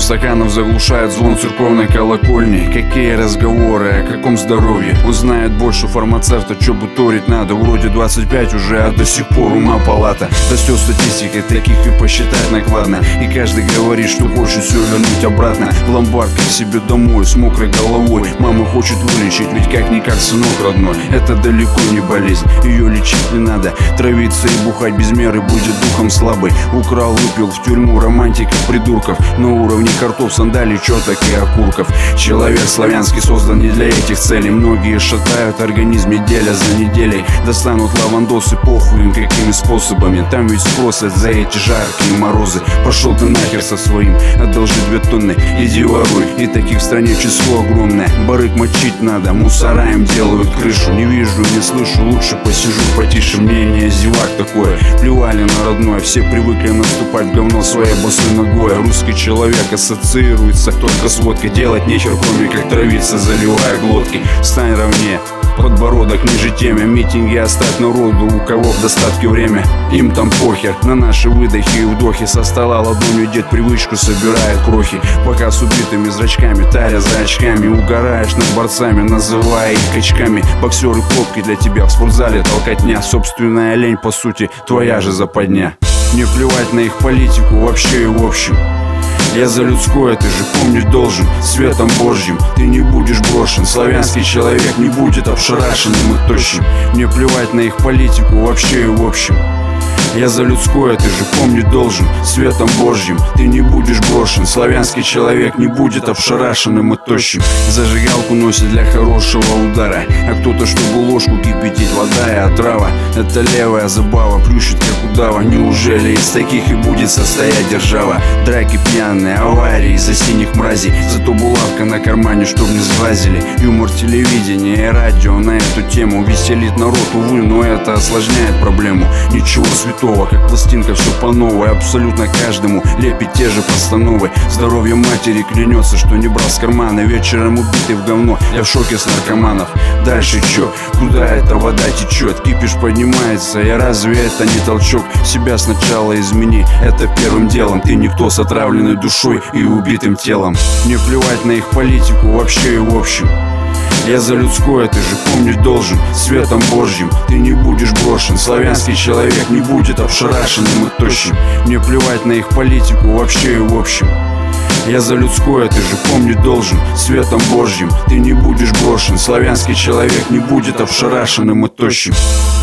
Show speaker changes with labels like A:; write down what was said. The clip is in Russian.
A: стаканов заглушает звон церковной колокольни. Какие разговоры, о каком здоровье? Он знает больше фармацевта, чё буторить надо. Вроде 25 уже, а до сих пор ума палата. Растет статистикой, таких и посчитать накладно. И каждый говорит, что хочет все вернуть обратно в ломбард, к себе домой, с мокрой головой. Мама хочет вылечить, ведь как-никак сынок родной. Это далеко не болезнь, ее лечить не надо. Травиться и бухать без меры будет духом слабый. Украл, выпил, в тюрьму романтиков, придурков. На уровне картов, сандалий, чёток и окурков. Человек славянский создан не для этих целей. Многие шатают организм неделя за неделей. Достанут лавандосы, похуй им какими способами. Там ведь спросят за эти жаркие морозы. Пошел ты нахер со своим, одолжи 2 тонны, иди воруй. И таких в стране число огромное. Барык мочить надо, мусора им делают крышу. Не вижу, не слышу, лучше посижу потише. Мнение зевак такое, плевали на родное. Все привыкли наступать в говно своей босой ногой. Русский человек ассоциируется только с водкой. Делать нечего, кроме как травиться, заливая глотки. Встань ровнее, подбородок ниже теме. Митинги оставь народу, у кого в достатке время. Им там похер на наши выдохи и вдохи. Со стола ладонью дед привычку собирает крохи. Пока с убитыми зрачками, таря за очками. Угораешь над борцами, называя их качками. Боксеры пробки для тебя в спортзале толкотня. Собственная лень, по сути, твоя же западня. Мне плевать на их политику вообще и в общем. Я за людское, ты же помнить должен. Светом Божьим ты не будешь брошен. Славянский человек не будет обшарашенным и тощим. Мне плевать на их политику вообще и в общем. Я за людское, ты же помнить должен. Светом Божьим ты не будешь брошен. Славянский человек не будет обшарашенным и тощим. Зажигалку носит для хорошего удара, а кто-то, чтобы ложку кипятить, вода и отрава. Это левая забава, плющит как удава. Неужели из таких и будет состоять держава? Драки пьяные, аварии из-за синих мразей. Зато булавка на кармане, чтоб не сглазили. Юмор телевидения и радио на эту тему веселит народ, увы, но это осложняет проблему. Ничего святого, как пластинка, все по новой. Абсолютно каждому лепит те же постановы. Здоровье матери клянется, что не брал с кармана. Вечером убитый в говно, я в шоке с наркоманов. Дальше чё? Куда эта вода течет? Кипиш поднимается, и разве это не толчок? Себя сначала измени, это первым делом. Ты никто с отравленной душой и убитым телом. Мне плевать на их политику вообще и в общем. Я за людское, ты же помнить должен. Светом Божьим ты не будешь брошен. Славянский человек не будет обшарашенным и тощим. Мне плевать на их политику вообще и в общем. Я за людское, ты же помнить должен. Светом Божьим ты не будешь брошен. Славянский человек не будет обшарашенным и тощим.